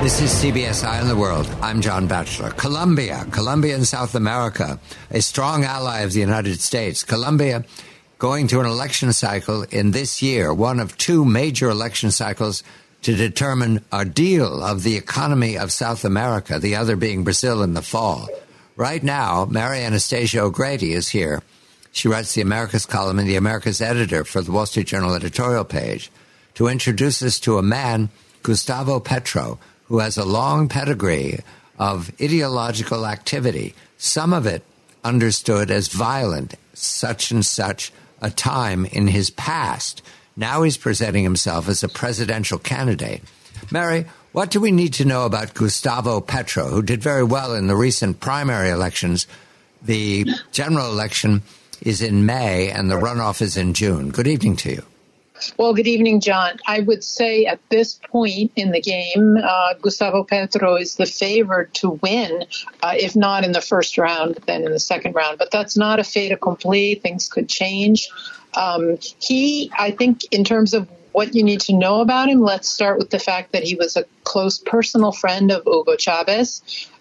This is CBS Eye on the World. I'm John Batchelor. Colombia in South America, a strong ally of the United States. Colombia going through an election cycle in this year, one of two major election cycles to determine a deal of the economy of South America, the other being Brazil in the fall. Right now, Mary Anastasia O'Grady is here. She writes the Americas column and the Americas editor for the Wall Street Journal editorial page, to introduce us to a man, Gustavo Petro, who has a long pedigree of ideological activity, some of it understood as violent, such and such a time in his past. Now he's presenting himself as a presidential candidate. Mary, what do we need to know about Gustavo Petro, who did very well in the recent primary elections? The general election is in May and the runoff is in June. Good evening to you. Well, good evening, John. I would say at this point in the game, Gustavo Petro is the favored to win, if not in the first round, then in the second round. But that's not a fait accompli. Things could change. I think in terms of what you need to know about him, let's start with the fact that he was a close personal friend of Hugo Chavez.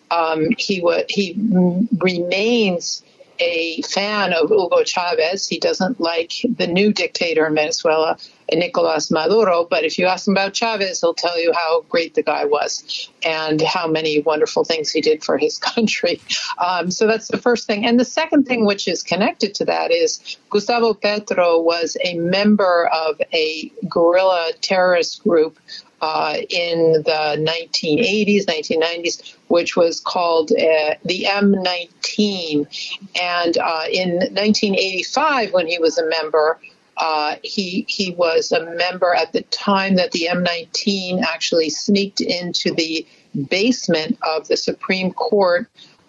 He remains a fan of Hugo Chavez. He doesn't like the new dictator in Venezuela, Nicolas Maduro. But if you ask him about Chavez, he'll tell you how great the guy was and how many wonderful things he did for his country. So that's the first thing. And the second thing, which is connected to that, is Gustavo Petro was a member of a guerrilla terrorist group in the 1980s, 1990s, which was called the M19. And in 1985, when he was a member, he was a member at the time that the M19 actually sneaked into the basement of the Supreme Court,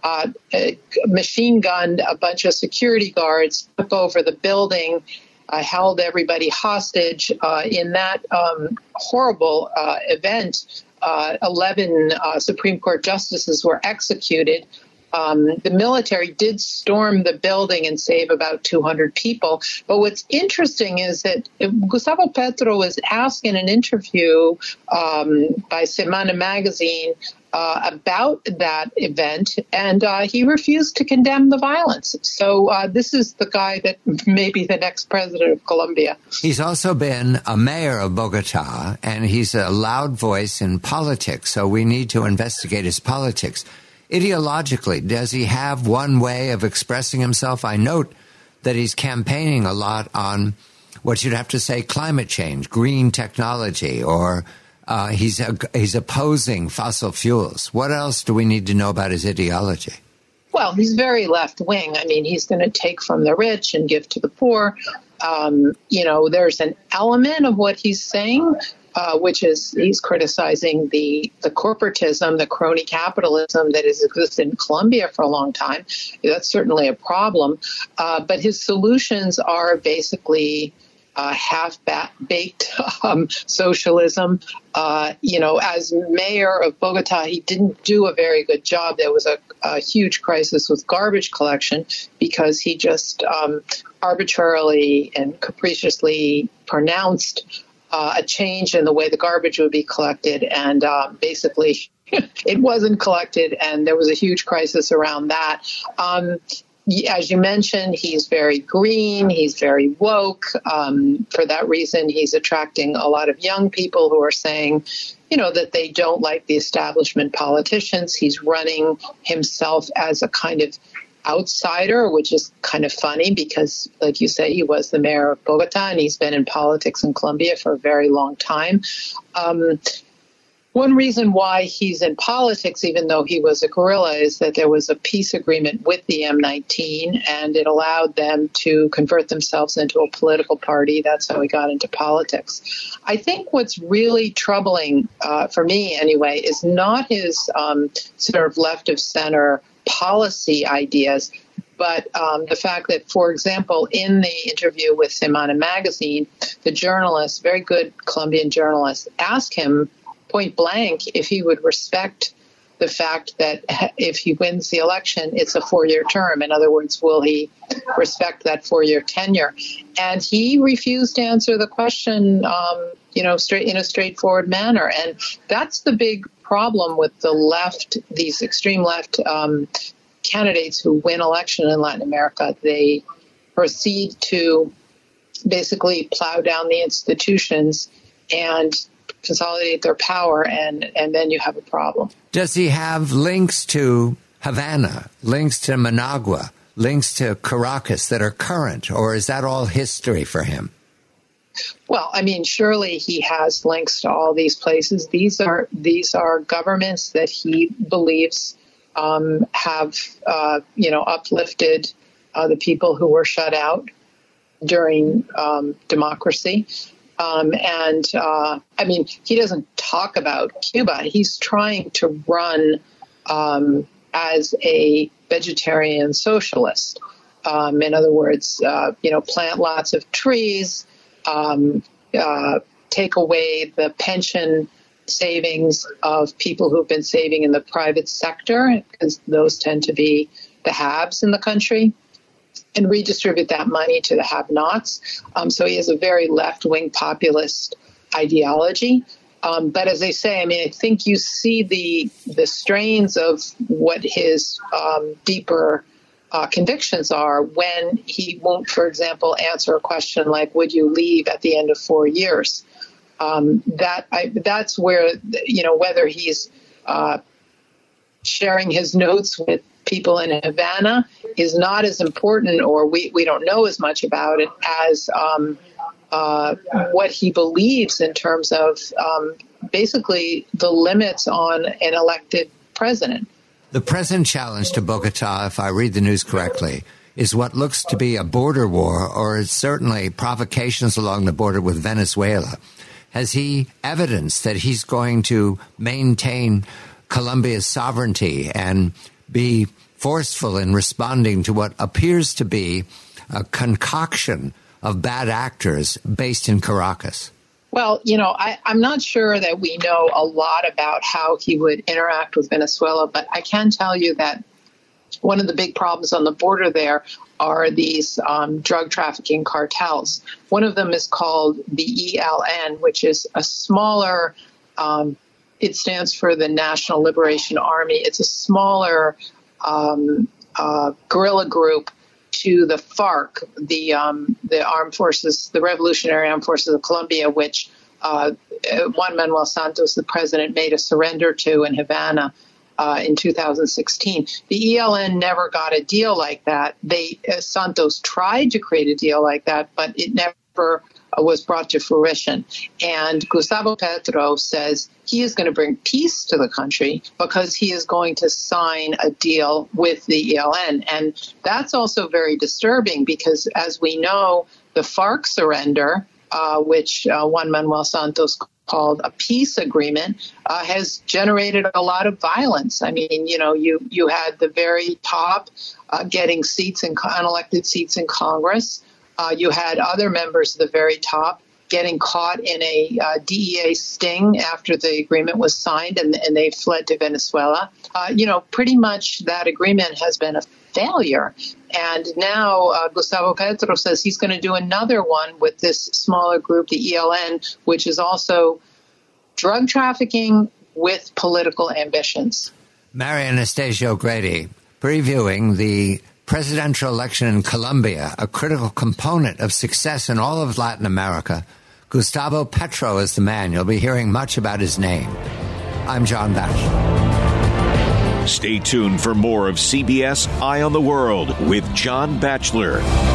machine gunned a bunch of security guards, took over the building, held everybody hostage. In that horrible event, 11 Supreme Court justices were executed. The military did storm the building and save about 200 people. But what's interesting is that Gustavo Petro was asked in an interview by Semana magazine about that event, and he refused to condemn the violence. So this is the guy that may be the next president of Colombia. He's also been a mayor of Bogota, and he's a loud voice in politics, so we need to investigate his politics. Ideologically, does he have one way of expressing himself? I note that he's campaigning a lot on what you'd have to say climate change, green technology, or he's opposing fossil fuels. What else do we need to know about his ideology? Well, he's very left-wing. I mean, he's going to take from the rich and give to the poor. There's an element of what he's saying, which is he's criticizing the corporatism, the crony capitalism that has existed in Colombia for a long time. That's certainly a problem. But his solutions are basically half-baked socialism. As mayor of Bogota, he didn't do a very good job. There was a huge crisis with garbage collection because he just arbitrarily and capriciously pronounced a change in the way the garbage would be collected, and basically it wasn't collected, and there was a huge crisis around that. As you mentioned, he's very green, he's very woke. For that reason, he's attracting a lot of young people who are saying, that they don't like the establishment politicians. He's running himself as a kind of outsider, which is kind of funny because, like you say, he was the mayor of Bogota and he's been in politics in Colombia for a very long time. One reason why he's in politics, even though he was a guerrilla, is that there was a peace agreement with the M19 and it allowed them to convert themselves into a political party. That's how he got into politics. I think what's really troubling, for me anyway, is not his sort of left of center policy ideas, but the fact that, for example, in the interview with Semana magazine, the journalist, very good Colombian journalist, asked him point blank if he would respect the fact that if he wins the election, it's a 4-year term. In other words, will he respect that 4-year tenure? And he refused to answer the question, in a straightforward manner. And that's the big problem with the left, these extreme left candidates who win election in Latin America. They proceed to basically plow down the institutions and consolidate their power, and then you have a problem. Does he have links to Havana, links to Managua, links to Caracas that are current, or is that all history for him? Well, I mean, surely he has links to all these places. These are governments that he believes have uplifted the people who were shut out during democracy. I mean, he doesn't talk about Cuba. He's trying to run as a vegetarian socialist. In other words, plant lots of trees, take away the pension savings of people who've been saving in the private sector, because those tend to be the haves in the country, and redistribute that money to the have-nots. So he has a very left-wing populist ideology. But as I say, I mean, I think you see the strains of what his deeper convictions are when he won't, for example, answer a question like, would you leave at the end of 4 years? That's where, whether he's sharing his notes with people in Havana is not as important, or we don't know as much about it as what he believes in terms of basically the limits on an elected president. The present challenge to Bogota, if I read the news correctly, is what looks to be a border war, or certainly provocations along the border with Venezuela. Has he evidence that he's going to maintain Colombia's sovereignty and be forceful in responding to what appears to be a concoction of bad actors based in Caracas? Well, I'm not sure that we know a lot about how he would interact with Venezuela, but I can tell you that one of the big problems on the border there are these drug trafficking cartels. One of them is called the ELN, which is a smaller, it stands for the National Liberation Army. It's a smaller guerrilla group to the FARC, the armed forces, the Revolutionary Armed Forces of Colombia, which Juan Manuel Santos, the president, made a surrender to in Havana in 2016. The ELN never got a deal like that. Santos tried to create a deal like that, but it never was brought to fruition. And Gustavo Petro says he is going to bring peace to the country because he is going to sign a deal with the ELN. And that's also very disturbing because, as we know, the FARC surrender, which Juan Manuel Santos called a peace agreement, has generated a lot of violence. I mean, you had the very top getting unelected seats in Congress. You had other members of the very top getting caught in a DEA sting after the agreement was signed, and they fled to Venezuela. Pretty much that agreement has been a failure. And now Gustavo Petro says he's going to do another one with this smaller group, the ELN, which is also drug trafficking with political ambitions. Mary Anastasio Grady, previewing the presidential election in Colombia, a critical component of success in all of Latin America. Gustavo Petro is the man. You'll be hearing much about his name. I'm John Batchelor. Stay tuned for more of CBS Eye on the World with John Batchelor.